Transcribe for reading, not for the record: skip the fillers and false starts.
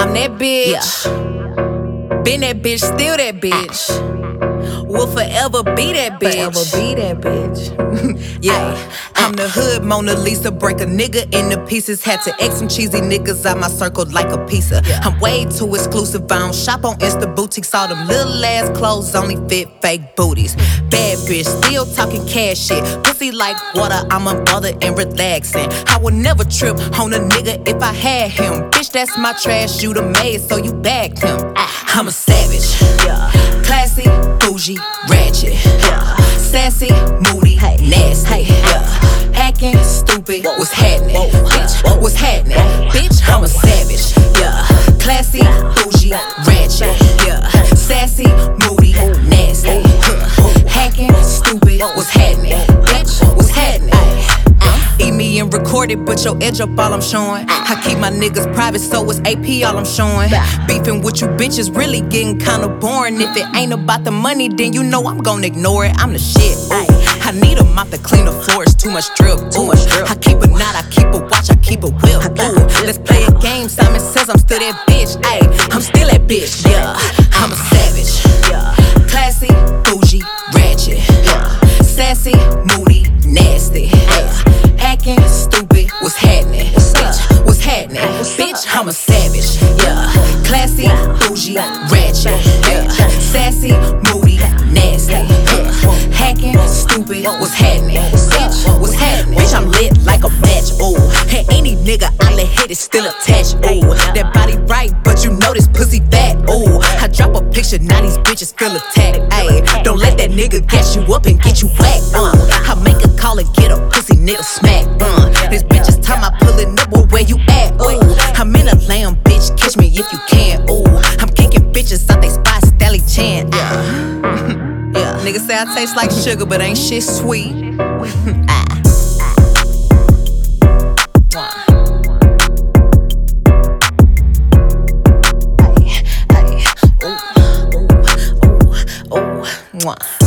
I'm that bitch. Been that bitch, still that bitch. Will forever be that bitch. Forever be that bitch. Yeah, I'm the hood Mona Lisa. Break a nigga into pieces. Had to X some cheesy niggas out my circle like a pizza. I'm way too exclusive. I don't shop on Insta boutiques. All them little ass clothes only fit fake booties. Bad bitch, still talking cash shit. Pussy like water, I'm a mother and relaxing. I would never trip on a nigga if I had him. Bitch, that's my trash, you the maid, so you bagged him. I'm a savage, classy, bougie, ratchet, sassy, moody, nasty, acting stupid. What's happening? Bitch, what's happening? Bitch, I'm a savage, classy, bougie, ratchet, sassy, moody, nasty, hacking, stupid. What's happening? Bitch, what's happening? Eat me and record it, but your edge up all I'm showing. I keep my niggas private, so it's AP all I'm showing. Beefing with you bitches really getting kinda boring. If it ain't about the money, then you know I'm gon' ignore it. I'm the shit, ooh. I need a mop to clean the floors, too much drip, ooh. I keep a knot, I keep a watch, I keep a whip, ooh. Let's play a game, Simon says I'm still that bitch, ayy. I'm still that bitch, I'm a savage, classy, bougie, ratchet, sassy, moody, nasty, acting stupid. What's happening? Bitch, what's happening? Bitch, I'm a savage, classy, bougie, ratchet, sassy, moody, nasty, hacking stupid. What's happening? Bitch, what's happening? Bitch, I'm lit like a match, ooh. And any nigga I let hit is still attached, ooh. That body right, but you know this pussy fat, ooh. I drop a picture, now these bitches feel attacked, ayy. Don't let that nigga gas you up and get you whacked, I make a call and get a pussy nigga smack, This bitch is time I pulling up, where you at, ooh. I'm in a lamb, bitch, catch me if you can, ooh. I'm kicking bitches out they spot, Stelly Chan, Niggas say I taste like sugar, but ain't shit sweet. Mwah.